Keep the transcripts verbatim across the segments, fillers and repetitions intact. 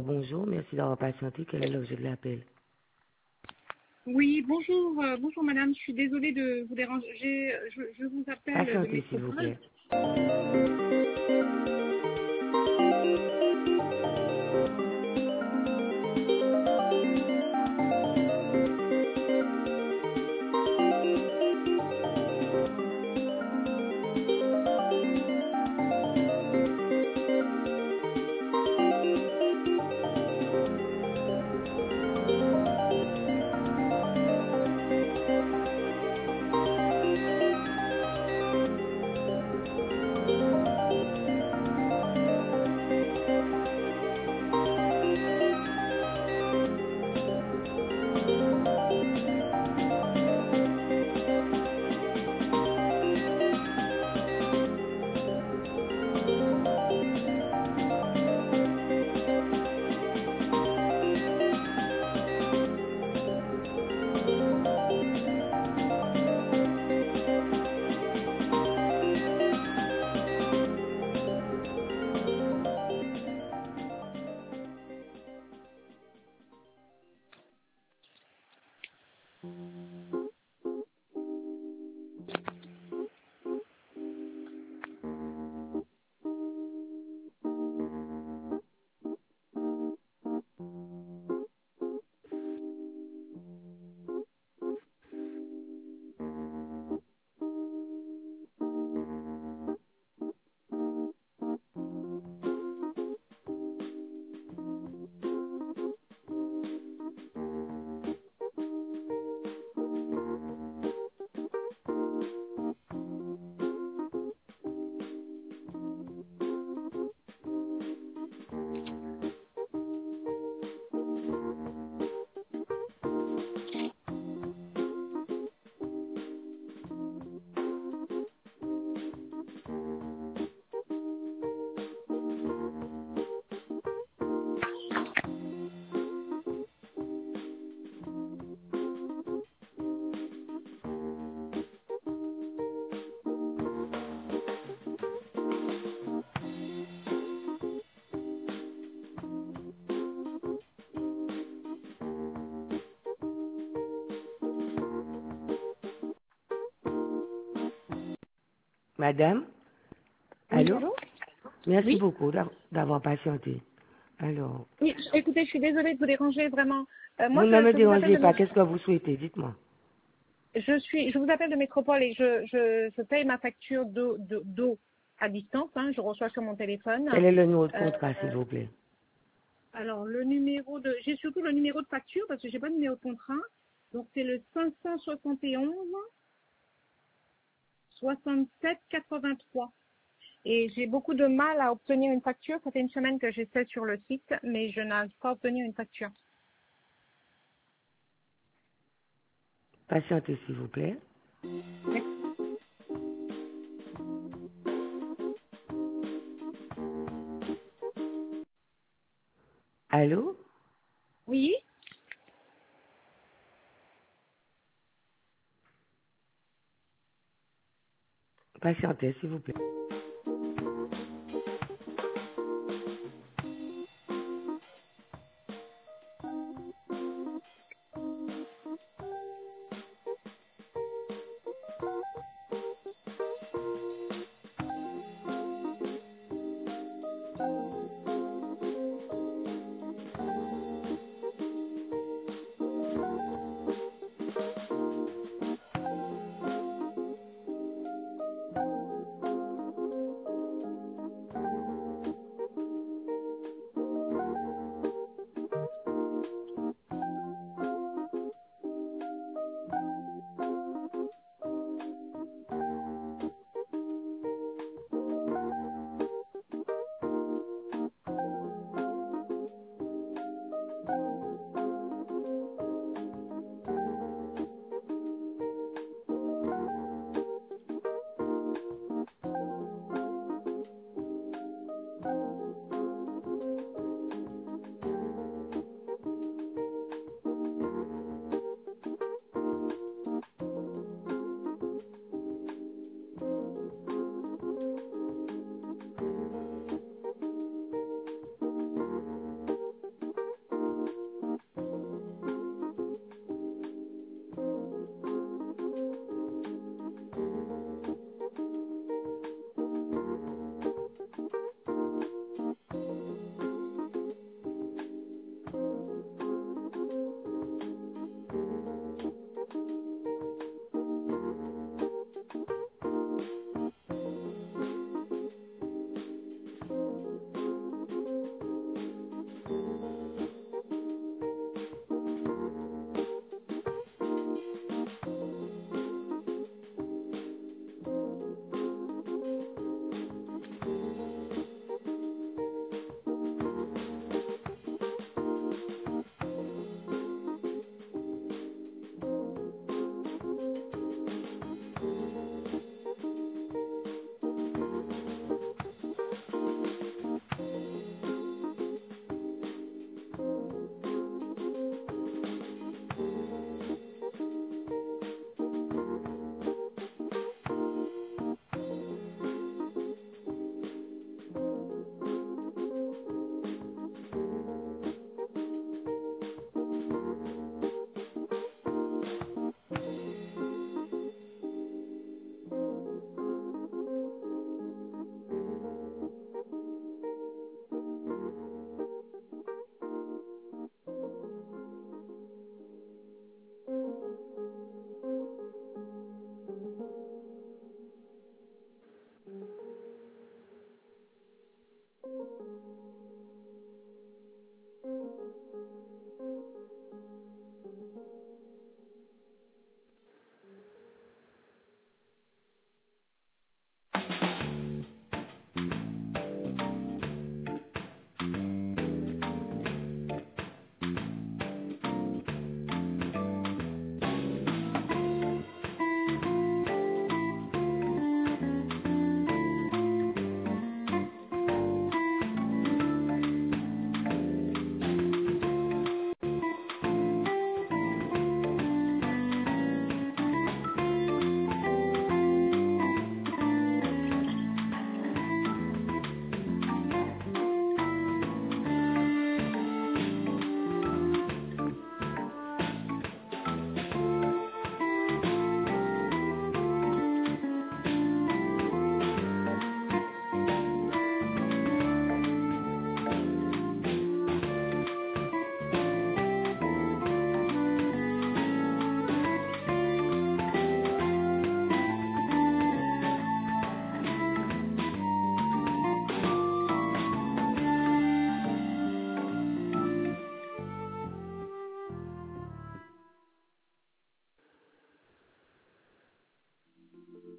bonjour, merci d'avoir patienté. Quel est l'objet de l'appel? Oui, bonjour, euh, bonjour madame, je suis désolée de vous déranger, je, je vous appelle de Patientez, s'il vous Métropole. plaît. Madame? Oui, Allô? allô? Merci Oui. beaucoup d'av- d'avoir patienté. Alors, Oui, écoutez, je suis désolée de vous déranger vraiment. Euh, moi, vous ne je, me je vous appelle dérangez de pas. Mé- Qu'est-ce que vous souhaitez? Dites-moi. je suis, je vous appelle de Métropole et je, je, je paye ma facture d'eau, d'eau d'eau à distance. Hein, je reçois sur mon téléphone. Quel est le numéro de Euh, contrat, s'il vous plaît? alors le numéro de, j'ai surtout le numéro de facture parce que j'ai pas de numéro de contrat. Donc c'est le cinq cent soixante et onze soixante-sept quatre-vingt-trois. Et j'ai beaucoup de mal à obtenir une facture. Ça fait une semaine que j'essaie sur le site, mais je n'arrive pas à obtenir une facture. Patientez, s'il vous plaît. Allô? Oui. Patientez, s'il vous plaît.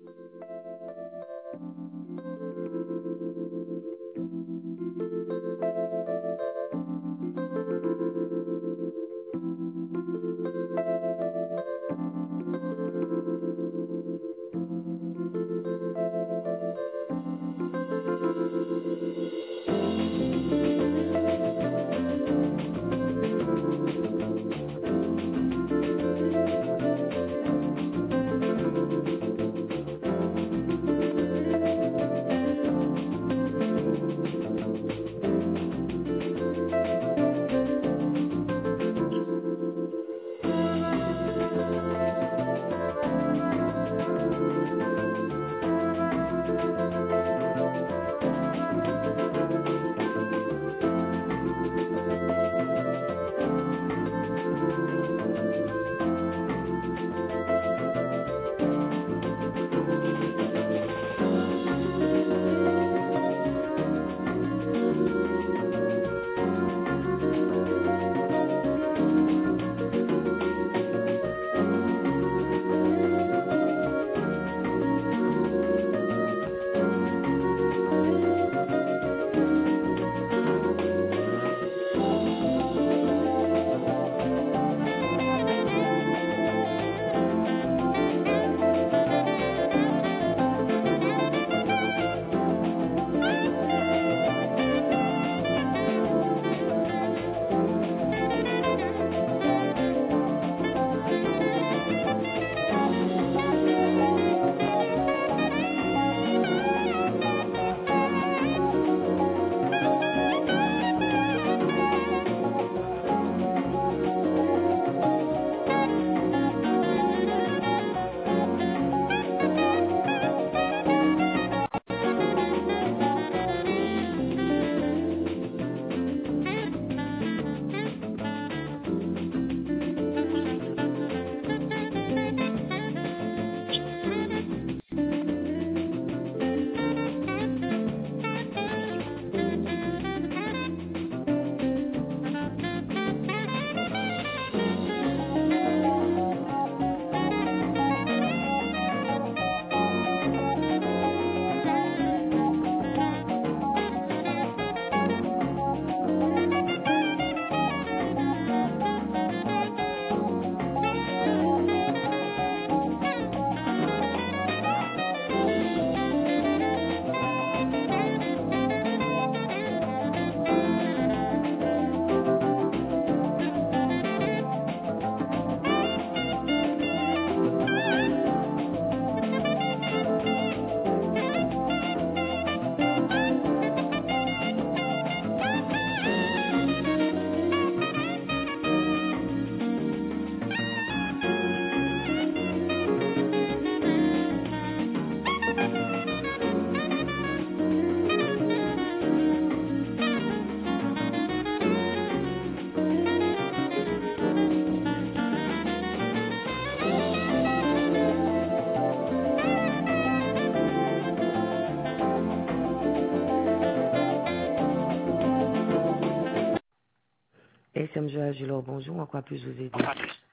S M G Agilor, bonjour. En quoi puis-je vous aider?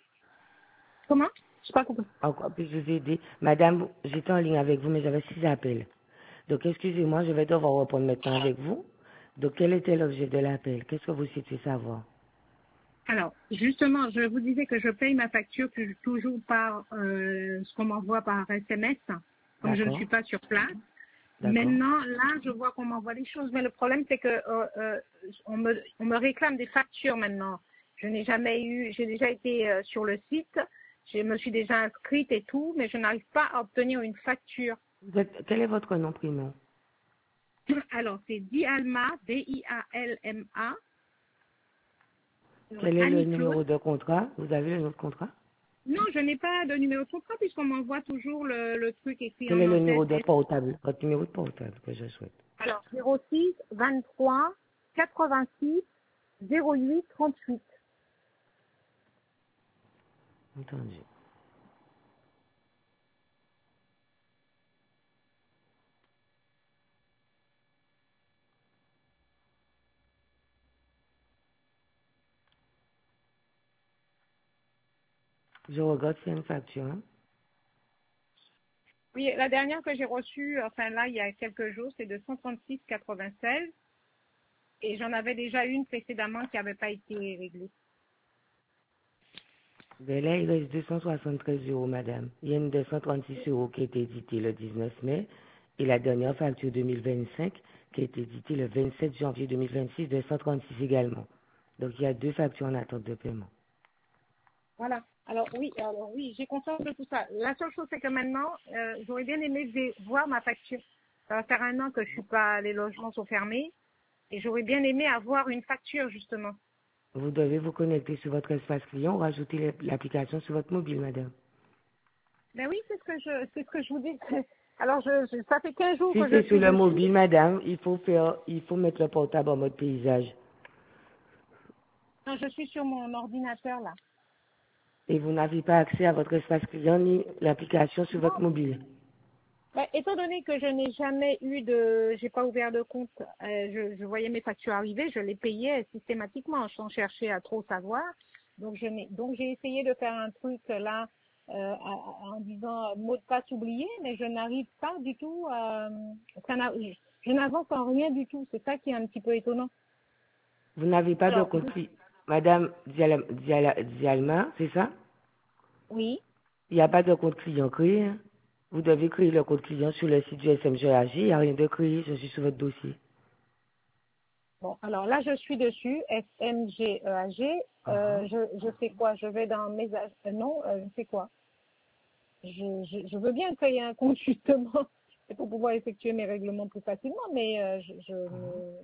Comment? Je n'ai pas compris. En quoi puis-je vous aider? Madame, j'étais en ligne avec vous, mais j'avais six appels. Donc, excusez-moi, je vais devoir reprendre maintenant avec vous. Donc, quel était l'objet de l'appel? Qu'est-ce que vous souhaitez savoir? Alors, justement, je vous disais que je paye ma facture tu- toujours par euh, ce qu'on m'envoie par S M S, comme je ne D'accord. suis pas sur place. D'accord. Maintenant, là, je vois qu'on m'envoie des choses, mais le problème, c'est que euh, euh, on, me, on me réclame des factures maintenant. Je n'ai jamais eu, j'ai déjà été euh, sur le site, je me suis déjà inscrite et tout, mais je n'arrive pas à obtenir une facture. Vous êtes- quel est votre nom, prénom? Alors, c'est Dialma, D I A L M A. Quel est le Annie-Claude. numéro de contrat? Vous avez le nom de contrat? Non, je n'ai pas de numéro de contrat puisqu'on m'envoie toujours le, le truc écrit Quel en est le numéro en-tête. de portable? Votre numéro de portable que je souhaite. Alors, zéro six vingt-trois quatre-vingt-six zéro huit trente-huit. Entendu. Je regarde s'il y a une facture. Hein? Oui, la dernière que j'ai reçue, enfin là, il y a quelques jours, c'est de cent trente-six virgule quatre-vingt-seize. Et j'en avais déjà une précédemment qui n'avait pas été réglée. Ben là, il reste deux cent soixante-treize euros, madame. Il y a une deux cent trente-six euros qui a été éditée le dix-neuf mai et la dernière facture deux mille vingt-cinq qui a été éditée le vingt-sept janvier deux mille vingt-six, deux cent trente-six également. Donc, il y a deux factures en attente de paiement. Voilà. Alors oui, alors oui, j'ai conscience de tout ça. La seule chose, c'est que maintenant, euh, j'aurais bien aimé vé- voir ma facture. Ça va faire un an que je suis pas, les logements sont fermés, et j'aurais bien aimé avoir une facture justement. Vous devez vous connecter sur votre espace client ou rajouter l'ap- l'application sur votre mobile, madame. Ben oui, c'est ce que je, c'est ce que je vous dis. Alors je, je- ça fait quinze jours Si que je c'est sur suis le dessus. mobile, madame, il faut faire, il faut mettre le portable en mode paysage. Non, je suis sur mon ordinateur là. Et vous n'avez pas accès à votre espace client ni l'application sur votre Non. mobile. Ben, étant donné que je n'ai jamais eu de, j'ai pas ouvert de compte, euh, je, je voyais mes factures arriver, je les payais systématiquement sans chercher à trop savoir. Donc je n'ai, donc j'ai essayé de faire un truc là euh, à- à- en disant euh, mot de passe oublié, mais je n'arrive pas du tout. À, ça n'a- je je n'avance en rien du tout. C'est ça qui est un petit peu étonnant. Vous n'avez pas de Alors compte client. Madame Diala- Diala- Dialma, c'est ça? oui. Il n'y a pas de compte client créé, hein. Vous devez créer le compte client sur le site du S M G A G. Il n'y a rien de créé. Je suis sur votre dossier. Bon, alors là, je suis dessus, S M G E A G. Ah, Euh, je, je fais quoi? Je vais dans mes... ag- euh, non, euh, je fais quoi? je, je, je veux bien créer un compte, justement, c'est pour pouvoir effectuer mes règlements plus facilement, mais euh, je, je me...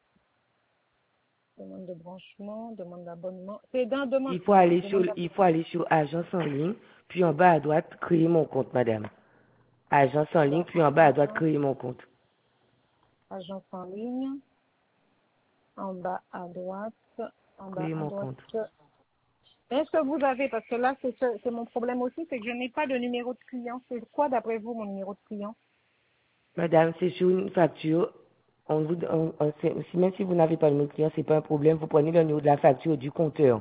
Demande de branchement, demande d'abonnement. C'est dans demande... Il faut Attends, aller sur, demande il faut aller sur agence en ligne, puis en bas à droite, créer mon compte, madame. Agence en ligne, d'abonnement. puis en bas à droite, créer mon compte. Agence en ligne, en bas à droite, en bas Créer à mon droite. compte. Est-ce que vous avez, parce que là, c'est ce- c'est mon problème aussi, c'est que je n'ai pas de numéro de client. C'est quoi, d'après vous, mon numéro de client? Madame, c'est sur une facture. On vous, on- on- c'est- si- même si vous n'avez pas le numéro de client, c'est pas un problème. Vous prenez le numéro de la facture du compteur.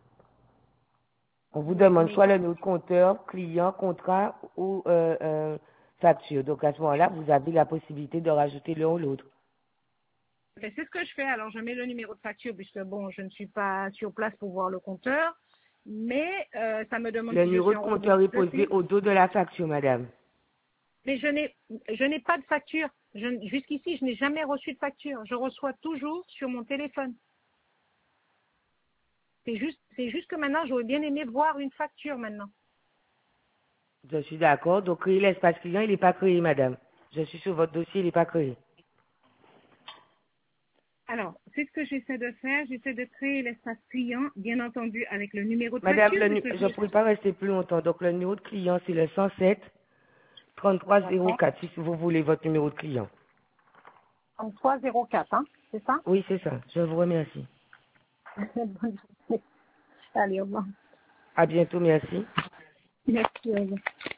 On vous Mais, demande mais soit le numéro de compteur, client, contrat ou euh, euh, facture. Donc à ce moment-là, vous avez la possibilité de rajouter l'un ou l'autre. Ben, c'est ce que je fais. Alors, je mets le numéro de facture puisque, bon, je ne suis pas sur place pour voir le compteur. Mais euh, ça me demande Le si je numéro suis de en compteur est remboursement. posé au dos de la facture, madame. Mais je n'ai je n'ai pas de facture. Je- Jusqu'ici, je n'ai jamais reçu de facture. Je reçois toujours sur mon téléphone. C'est juste, c'est juste que maintenant, j'aurais bien aimé voir une facture maintenant. Je suis d'accord. Donc créer l'espace client, il n'est pas créé, madame. Je suis sur votre dossier, il n'est pas créé. Alors, c'est ce que j'essaie de faire. J'essaie de créer l'espace client, bien entendu, avec le numéro de Madame, facture, le nu- puisque je ne je pourrais pas rester plus longtemps. Donc le numéro de client, c'est le cent sept trente-trois zéro D'accord. quatre, si vous voulez votre numéro de client. trente-trois zéro quatre, hein, c'est ça? Oui, c'est ça. Je vous remercie. Bonne journée. Allez, au revoir. À bientôt, merci. Merci. Au revoir.